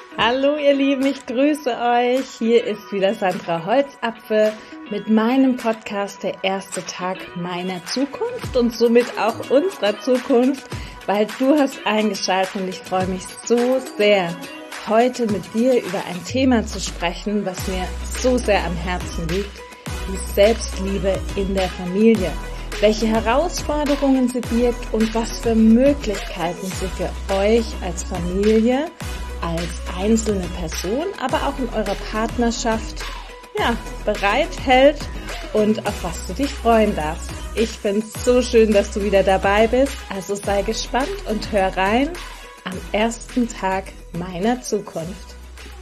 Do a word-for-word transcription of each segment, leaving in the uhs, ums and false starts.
Hallo ihr Lieben, ich grüße euch. Hier ist wieder Sandra Holzapfel mit meinem Podcast Der erste Tag meiner Zukunft und somit auch unserer Zukunft, weil du hast eingeschaltet und ich freue mich so sehr, heute mit dir über ein Thema zu sprechen, was mir so sehr am Herzen liegt, die Selbstliebe in der Familie. Welche Herausforderungen sie birgt und was für Möglichkeiten sie für euch als Familie, als einzelne Person, aber auch in eurer Partnerschaft ja, bereithält und auf was du dich freuen darfst. Ich finde es so schön, dass du wieder dabei bist, also sei gespannt und hör rein am ersten Tag meiner Zukunft.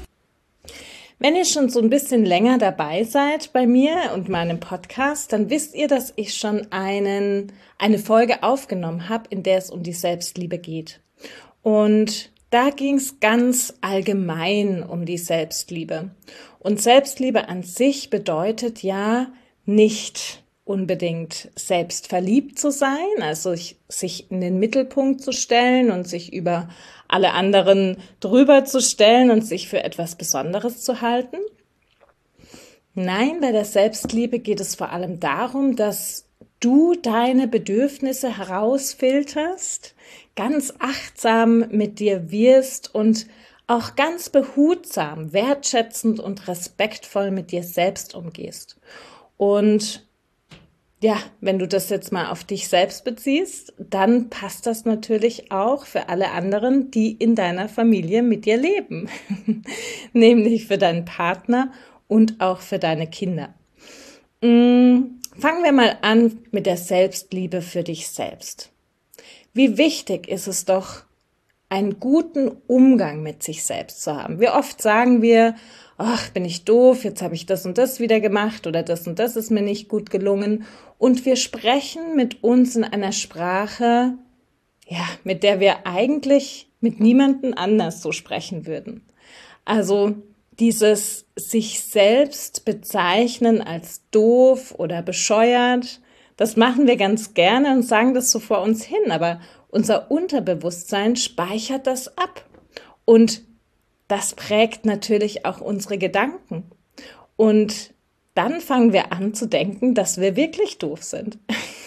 Wenn ihr schon so ein bisschen länger dabei seid bei mir und meinem Podcast, dann wisst ihr, dass ich schon einen, eine Folge aufgenommen habe, in der es um die Selbstliebe geht. Und da ging es ganz allgemein um die Selbstliebe. Und Selbstliebe an sich bedeutet ja nicht unbedingt selbstverliebt zu sein, also sich in den Mittelpunkt zu stellen und sich über alle anderen drüber zu stellen und sich für etwas Besonderes zu halten. Nein, bei der Selbstliebe geht es vor allem darum, dass du deine Bedürfnisse herausfilterst, ganz achtsam mit dir wirst und auch ganz behutsam, wertschätzend und respektvoll mit dir selbst umgehst. Und ja, wenn du das jetzt mal auf dich selbst beziehst, dann passt das natürlich auch für alle anderen, die in deiner Familie mit dir leben, nämlich für deinen Partner und auch für deine Kinder. Fangen wir mal an mit der Selbstliebe für dich selbst. Wie wichtig ist es doch, einen guten Umgang mit sich selbst zu haben. Wie oft sagen wir, ach, bin ich doof, jetzt habe ich das und das wieder gemacht oder das und das ist mir nicht gut gelungen. Und wir sprechen mit uns in einer Sprache, ja, mit der wir eigentlich mit niemandem anders so sprechen würden. Also dieses sich selbst bezeichnen als doof oder bescheuert, das machen wir ganz gerne und sagen das so vor uns hin, aber unser Unterbewusstsein speichert das ab und das prägt natürlich auch unsere Gedanken. Und dann fangen wir an zu denken, dass wir wirklich doof sind.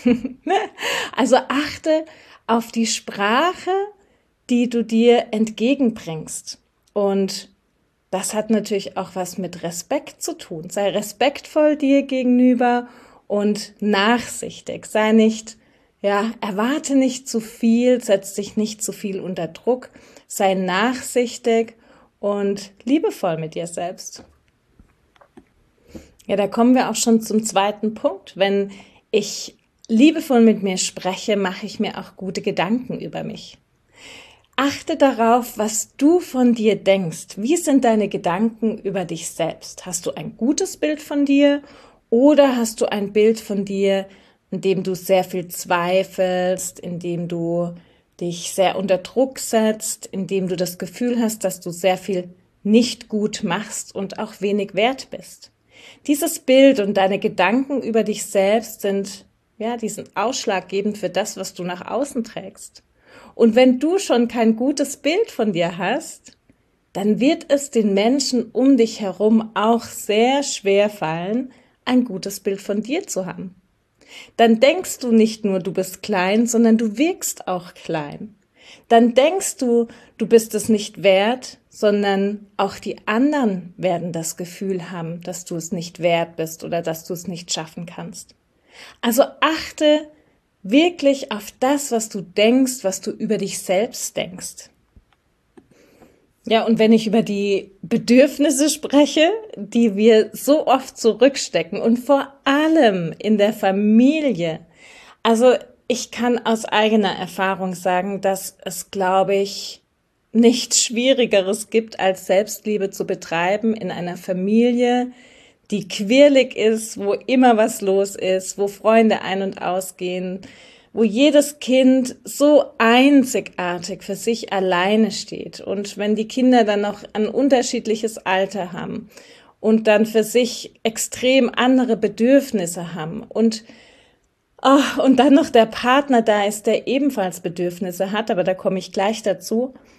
Also achte auf die Sprache, die du dir entgegenbringst. Und das hat natürlich auch was mit Respekt zu tun. Sei respektvoll dir gegenüber und nachsichtig. Sei nicht, ja, erwarte nicht zu viel, setz dich nicht zu viel unter Druck. Sei nachsichtig und liebevoll mit dir selbst. Ja, da kommen wir auch schon zum zweiten Punkt. Wenn ich liebevoll mit mir spreche, mache ich mir auch gute Gedanken über mich. Achte darauf, was du von dir denkst. Wie sind deine Gedanken über dich selbst? Hast du ein gutes Bild von dir oder hast du ein Bild von dir, in dem du sehr viel zweifelst, in dem du dich sehr unter Druck setzt, in dem du das Gefühl hast, dass du sehr viel nicht gut machst und auch wenig wert bist? Dieses Bild und deine Gedanken über dich selbst sind, ja, die sind ausschlaggebend für das, was du nach außen trägst. Und wenn du schon kein gutes Bild von dir hast, dann wird es den Menschen um dich herum auch sehr schwer fallen, ein gutes Bild von dir zu haben. Dann denkst du nicht nur, du bist klein, sondern du wirkst auch klein. Dann denkst du, du bist es nicht wert, sondern auch die anderen werden das Gefühl haben, dass du es nicht wert bist oder dass du es nicht schaffen kannst. Also achte wirklich auf das, was du denkst, was du über dich selbst denkst. Ja, und wenn ich über die Bedürfnisse spreche, die wir so oft zurückstecken und vor allem in der Familie, also ich kann aus eigener Erfahrung sagen, dass es, glaube ich, nichts Schwierigeres gibt, als Selbstliebe zu betreiben in einer Familie, die quirlig ist, wo immer was los ist, wo Freunde ein- und ausgehen, wo jedes Kind so einzigartig für sich alleine steht. Und wenn die Kinder dann noch ein unterschiedliches Alter haben und dann für sich extrem andere Bedürfnisse haben und oh, und dann noch der Partner da ist, der ebenfalls Bedürfnisse hat, aber da komme ich gleich dazu,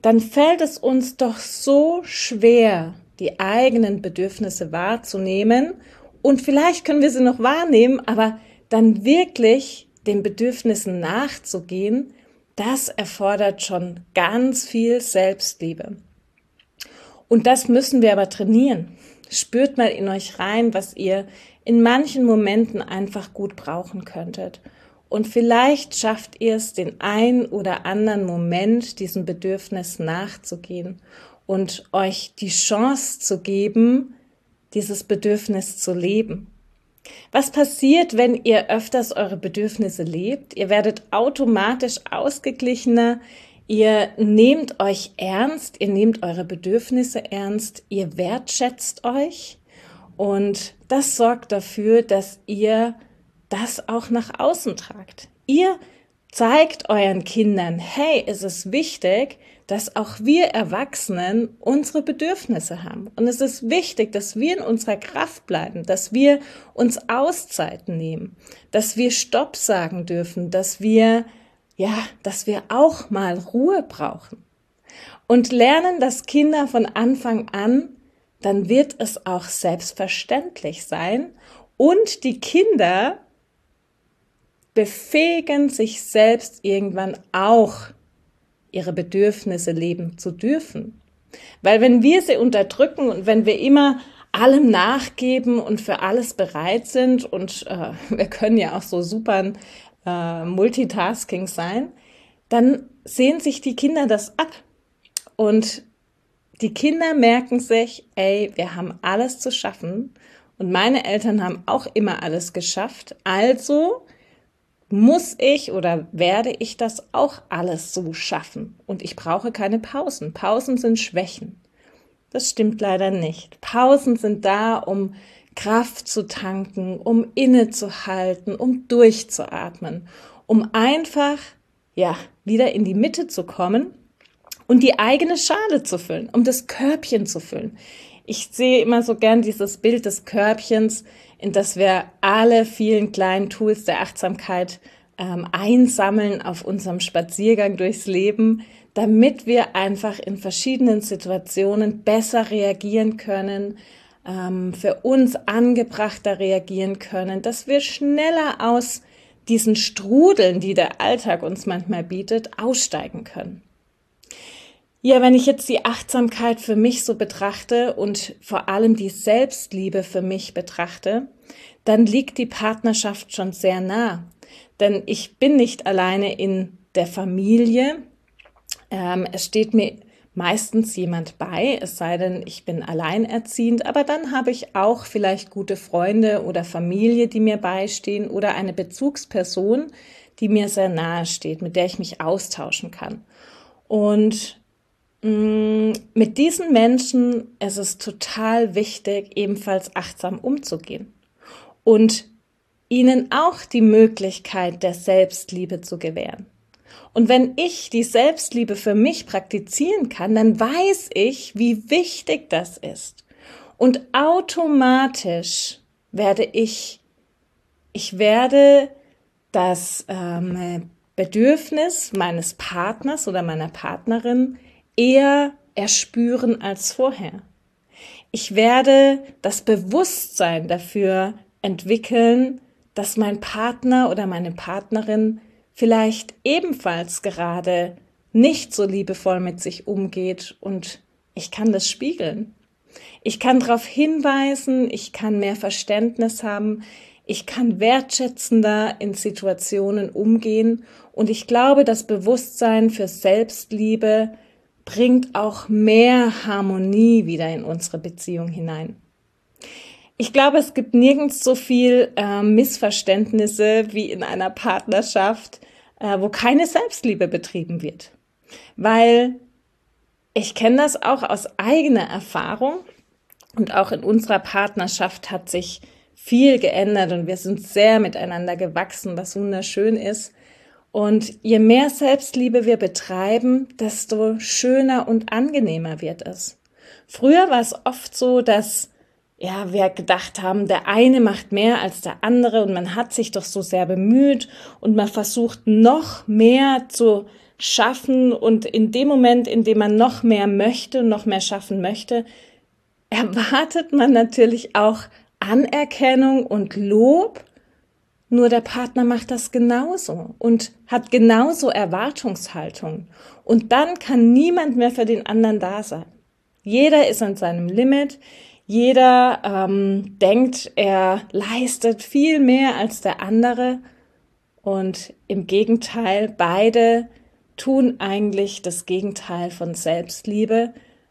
dann fällt es uns doch so schwer, die eigenen Bedürfnisse wahrzunehmen. Und vielleicht können wir sie noch wahrnehmen, aber dann wirklich den Bedürfnissen nachzugehen, das erfordert schon ganz viel Selbstliebe. Und das müssen wir aber trainieren. Spürt mal in euch rein, was ihr in manchen Momenten einfach gut brauchen könntet. Und vielleicht schafft ihr es, den ein oder anderen Moment diesem Bedürfnis nachzugehen und euch die Chance zu geben, dieses Bedürfnis zu leben. Was passiert, wenn ihr öfters eure Bedürfnisse lebt? Ihr werdet automatisch ausgeglichener, ihr nehmt euch ernst, ihr nehmt eure Bedürfnisse ernst, ihr wertschätzt euch und das sorgt dafür, dass ihr das auch nach außen tragt. Ihr zeigt euren Kindern, hey, es ist wichtig, dass auch wir Erwachsenen unsere Bedürfnisse haben. Und es ist wichtig, dass wir in unserer Kraft bleiben, dass wir uns Auszeiten nehmen, dass wir Stopp sagen dürfen, dass wir, ja, dass wir auch mal Ruhe brauchen. Und lernen das Kinder von Anfang an, dann wird es auch selbstverständlich sein. Und die Kinder befähigen sich selbst irgendwann auch, ihre Bedürfnisse leben zu dürfen. Weil wenn wir sie unterdrücken und wenn wir immer allem nachgeben und für alles bereit sind und äh, wir können ja auch so super äh, Multitasking sein, dann sehen sich die Kinder das ab. Und die Kinder merken sich, ey, wir haben alles zu schaffen und meine Eltern haben auch immer alles geschafft, also muss ich oder werde ich das auch alles so schaffen? Und ich brauche keine Pausen. Pausen sind Schwächen. Das stimmt leider nicht. Pausen sind da, um Kraft zu tanken, um innezuhalten, um durchzuatmen, um einfach, ja, wieder in die Mitte zu kommen und die eigene Schale zu füllen, um das Körbchen zu füllen. Ich sehe immer so gern dieses Bild des Körbchens, in das wir alle vielen kleinen Tools der Achtsamkeit ähm, einsammeln auf unserem Spaziergang durchs Leben, damit wir einfach in verschiedenen Situationen besser reagieren können, ähm, für uns angebrachter reagieren können, dass wir schneller aus diesen Strudeln, die der Alltag uns manchmal bietet, aussteigen können. Ja, wenn ich jetzt die Achtsamkeit für mich so betrachte und vor allem die Selbstliebe für mich betrachte, dann liegt die Partnerschaft schon sehr nah. Denn ich bin nicht alleine in der Familie. Ähm, es steht mir meistens jemand bei, es sei denn, ich bin alleinerziehend. Aber dann habe ich auch vielleicht gute Freunde oder Familie, die mir beistehen oder eine Bezugsperson, die mir sehr nahe steht, mit der ich mich austauschen kann. Und mit diesen Menschen ist es total wichtig, ebenfalls achtsam umzugehen und ihnen auch die Möglichkeit der Selbstliebe zu gewähren. Und wenn ich die Selbstliebe für mich praktizieren kann, dann weiß ich, wie wichtig das ist. Und automatisch werde ich, ich werde das ähm, Bedürfnis meines Partners oder meiner Partnerin eher erspüren als vorher. Ich werde das Bewusstsein dafür entwickeln, dass mein Partner oder meine Partnerin vielleicht ebenfalls gerade nicht so liebevoll mit sich umgeht und ich kann das spiegeln. Ich kann darauf hinweisen, ich kann mehr Verständnis haben, ich kann wertschätzender in Situationen umgehen und ich glaube, das Bewusstsein für Selbstliebe bringt auch mehr Harmonie wieder in unsere Beziehung hinein. Ich glaube, es gibt nirgends so viel äh, Missverständnisse wie in einer Partnerschaft, äh, wo keine Selbstliebe betrieben wird. Weil ich kenne das auch aus eigener Erfahrung und auch in unserer Partnerschaft hat sich viel geändert und wir sind sehr miteinander gewachsen, was wunderschön ist. Und je mehr Selbstliebe wir betreiben, desto schöner und angenehmer wird es. Früher war es oft so, dass ja, wir gedacht haben, der eine macht mehr als der andere und man hat sich doch so sehr bemüht und man versucht noch mehr zu schaffen und in dem Moment, in dem man noch mehr möchte und noch mehr schaffen möchte, erwartet man natürlich auch Anerkennung und Lob, nur der Partner macht das genauso und hat genauso Erwartungshaltung. Und dann kann niemand mehr für den anderen da sein. Jeder ist an seinem Limit, jeder ähm, denkt, er leistet viel mehr als der andere und im Gegenteil, beide tun eigentlich das Gegenteil von Selbstliebe.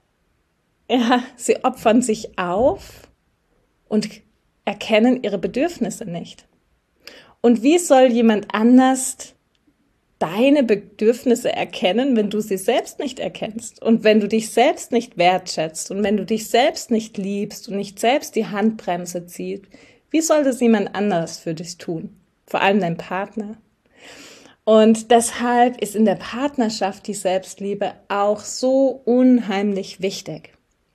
Ja, sie opfern sich auf und erkennen ihre Bedürfnisse nicht. Und wie soll jemand anders deine Bedürfnisse erkennen, wenn du sie selbst nicht erkennst und wenn du dich selbst nicht wertschätzt und wenn du dich selbst nicht liebst und nicht selbst die Handbremse ziehst? Wie soll das jemand anders für dich tun? Vor allem dein Partner. Und deshalb ist in der Partnerschaft die Selbstliebe auch so unheimlich wichtig.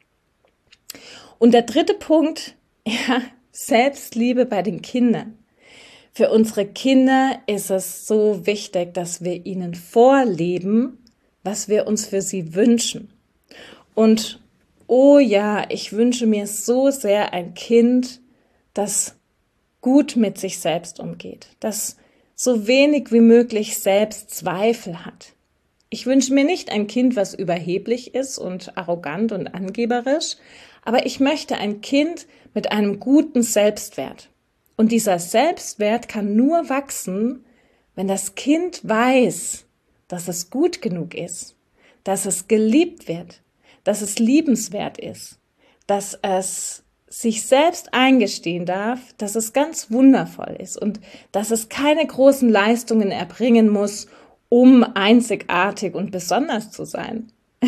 Und der dritte Punkt, ja, Selbstliebe bei den Kindern. Für unsere Kinder ist es so wichtig, dass wir ihnen vorleben, was wir uns für sie wünschen. Und oh ja, ich wünsche mir so sehr ein Kind, das gut mit sich selbst umgeht, das so wenig wie möglich Selbstzweifel hat. Ich wünsche mir nicht ein Kind, was überheblich ist und arrogant und angeberisch, aber ich möchte ein Kind mit einem guten Selbstwert. Und dieser Selbstwert kann nur wachsen, wenn das Kind weiß, dass es gut genug ist, dass es geliebt wird, dass es liebenswert ist, dass es sich selbst eingestehen darf, dass es ganz wundervoll ist und dass es keine großen Leistungen erbringen muss, um einzigartig und besonders zu sein.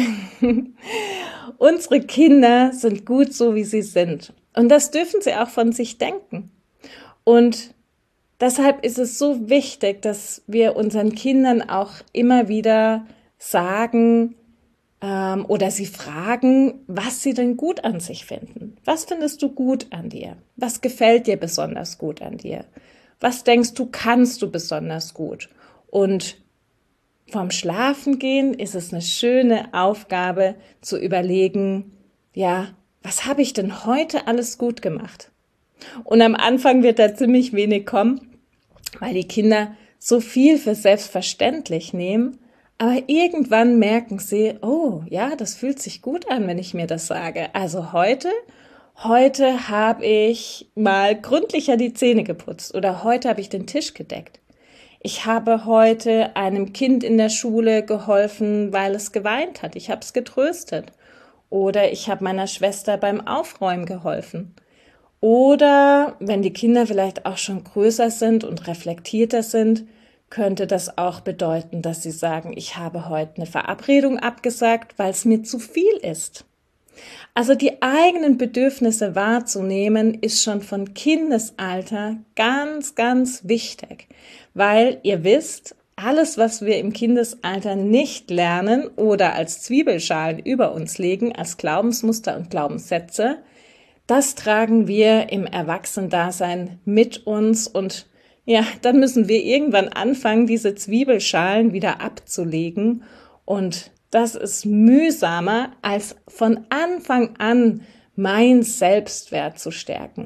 Unsere Kinder sind gut so, wie sie sind. Und das dürfen sie auch von sich denken. Und deshalb ist es so wichtig, dass wir unseren Kindern auch immer wieder sagen ähm, oder sie fragen, was sie denn gut an sich finden. Was findest du gut an dir? Was gefällt dir besonders gut an dir? Was denkst du, kannst du besonders gut? Und vorm Schlafengehen ist es eine schöne Aufgabe zu überlegen, ja, was habe ich denn heute alles gut gemacht? Und am Anfang wird da ziemlich wenig kommen, weil die Kinder so viel für selbstverständlich nehmen. Aber irgendwann merken sie, oh ja, das fühlt sich gut an, wenn ich mir das sage. Also heute, heute habe ich mal gründlicher die Zähne geputzt oder heute habe ich den Tisch gedeckt. Ich habe heute einem Kind in der Schule geholfen, weil es geweint hat. Ich habe es getröstet. Oder ich habe meiner Schwester beim Aufräumen geholfen. Oder wenn die Kinder vielleicht auch schon größer sind und reflektierter sind, könnte das auch bedeuten, dass sie sagen, ich habe heute eine Verabredung abgesagt, weil es mir zu viel ist. Also die eigenen Bedürfnisse wahrzunehmen, ist schon von Kindesalter ganz, ganz wichtig, weil ihr wisst, alles, was wir im Kindesalter nicht lernen oder als Zwiebelschalen über uns legen, als Glaubensmuster und Glaubenssätze, das tragen wir im Erwachsenendasein mit uns und ja, dann müssen wir irgendwann anfangen, diese Zwiebelschalen wieder abzulegen und das ist mühsamer, als von Anfang an mein Selbstwert zu stärken.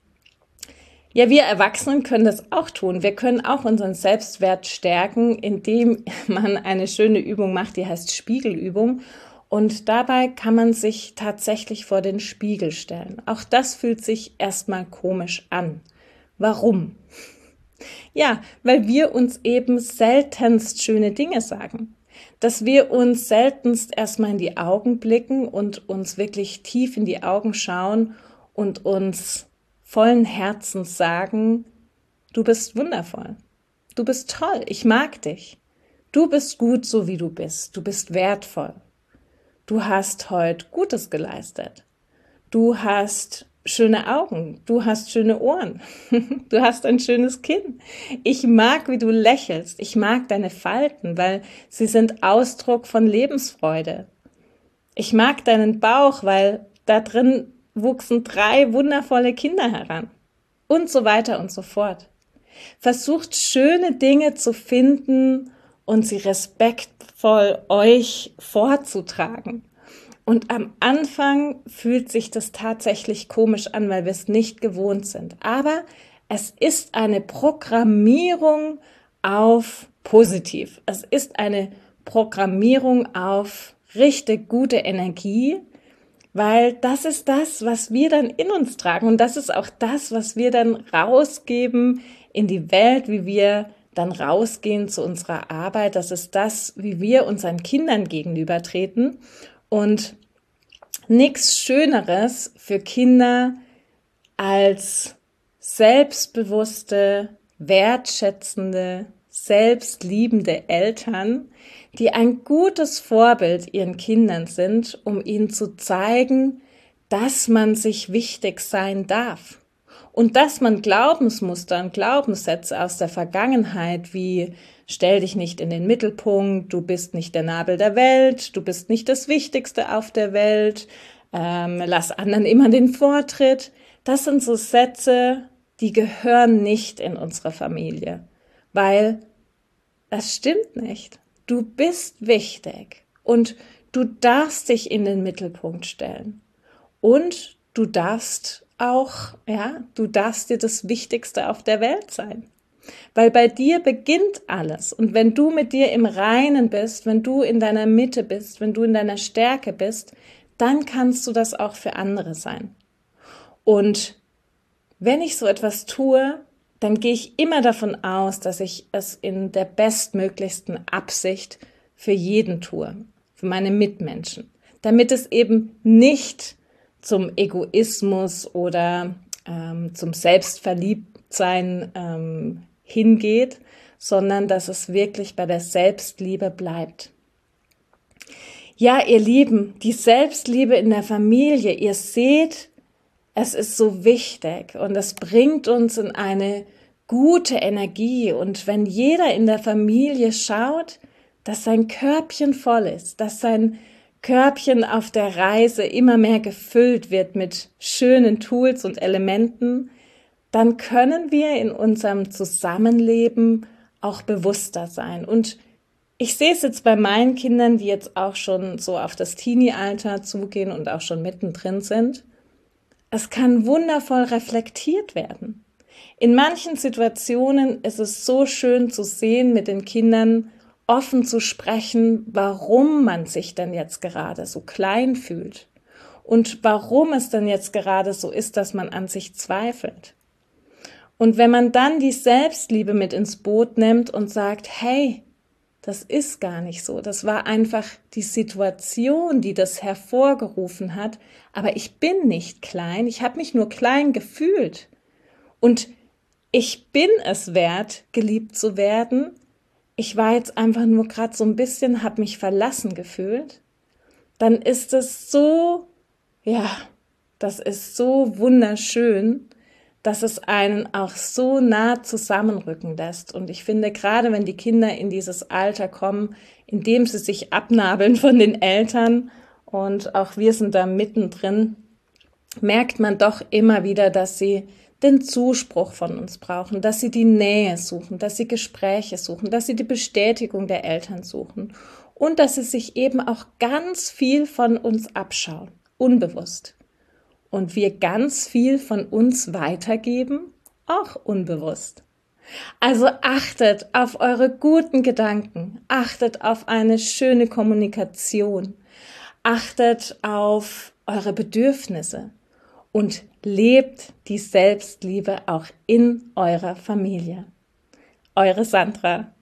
Ja, wir Erwachsenen können das auch tun. Wir können auch unseren Selbstwert stärken, indem man eine schöne Übung macht, die heißt Spiegelübung. Und dabei kann man sich tatsächlich vor den Spiegel stellen. Auch das fühlt sich erstmal komisch an. Warum? Ja, weil wir uns eben seltenst schöne Dinge sagen. Dass wir uns seltenst erstmal in die Augen blicken und uns wirklich tief in die Augen schauen und uns vollen Herzens sagen, du bist wundervoll, du bist toll, ich mag dich, du bist gut so wie du bist, du bist wertvoll. Du hast heute Gutes geleistet. Du hast schöne Augen. Du hast schöne Ohren. Du hast ein schönes Kinn. Ich mag, wie du lächelst. Ich mag deine Falten, weil sie sind Ausdruck von Lebensfreude. Ich mag deinen Bauch, weil da drin wuchsen drei wundervolle Kinder heran. Und so weiter und so fort. Versucht schöne Dinge zu finden und sie respektvoll euch vorzutragen. Und am Anfang fühlt sich das tatsächlich komisch an, weil wir es nicht gewohnt sind. Aber es ist eine Programmierung auf positiv. Es ist eine Programmierung auf richtig gute Energie, weil das ist das, was wir dann in uns tragen und das ist auch das, was wir dann rausgeben in die Welt, wie wir dann rausgehen zu unserer Arbeit. Das ist das, wie wir unseren Kindern gegenübertreten und nichts Schöneres für Kinder als selbstbewusste, wertschätzende, selbstliebende Eltern, die ein gutes Vorbild ihren Kindern sind, um ihnen zu zeigen, dass man sich wichtig sein darf und dass man Glaubensmuster und Glaubenssätze aus der Vergangenheit wie stell dich nicht in den Mittelpunkt, du bist nicht der Nabel der Welt, du bist nicht das Wichtigste auf der Welt, ähm, lass anderen immer den Vortritt. Das sind so Sätze, die gehören nicht in unsere Familie, weil es stimmt nicht. Du bist wichtig und du darfst dich in den Mittelpunkt stellen und du darfst auch, ja, du darfst dir das Wichtigste auf der Welt sein. Weil bei dir beginnt alles und wenn du mit dir im Reinen bist, wenn du in deiner Mitte bist, wenn du in deiner Stärke bist, dann kannst du das auch für andere sein. Und wenn ich so etwas tue, dann gehe ich immer davon aus, dass ich es in der bestmöglichsten Absicht für jeden tue, für meine Mitmenschen, damit es eben nicht zum Egoismus oder ähm, zum Selbstverliebtsein ähm, hingeht, sondern dass es wirklich bei der Selbstliebe bleibt. Ja, ihr Lieben, die Selbstliebe in der Familie, ihr seht, es ist so wichtig und es bringt uns in eine gute Energie. Und wenn jeder in der Familie schaut, dass sein Körbchen voll ist, dass sein Körbchen auf der Reise immer mehr gefüllt wird mit schönen Tools und Elementen, dann können wir in unserem Zusammenleben auch bewusster sein. Und ich sehe es jetzt bei meinen Kindern, die jetzt auch schon so auf das Teenie-Alter zugehen und auch schon mittendrin sind. Es kann wundervoll reflektiert werden. In manchen Situationen ist es so schön zu sehen, mit den Kindern offen zu sprechen, warum man sich denn jetzt gerade so klein fühlt und warum es denn jetzt gerade so ist, dass man an sich zweifelt. Und wenn man dann die Selbstliebe mit ins Boot nimmt und sagt, hey, das ist gar nicht so. Das war einfach die Situation, die das hervorgerufen hat. Aber ich bin nicht klein. Ich habe mich nur klein gefühlt. Und ich bin es wert, geliebt zu werden. Ich war jetzt einfach nur gerade so ein bisschen, habe mich verlassen gefühlt. Dann ist es so, ja, das ist so wunderschön, dass es einen auch so nah zusammenrücken lässt. Und ich finde, gerade wenn die Kinder in dieses Alter kommen, in dem sie sich abnabeln von den Eltern und auch wir sind da mittendrin, merkt man doch immer wieder, dass sie den Zuspruch von uns brauchen, dass sie die Nähe suchen, dass sie Gespräche suchen, dass sie die Bestätigung der Eltern suchen und dass sie sich eben auch ganz viel von uns abschauen, unbewusst. Und wir ganz viel von uns weitergeben, auch unbewusst. Also achtet auf eure guten Gedanken, achtet auf eine schöne Kommunikation, achtet auf eure Bedürfnisse und lebt die Selbstliebe auch in eurer Familie. Eure Sandra.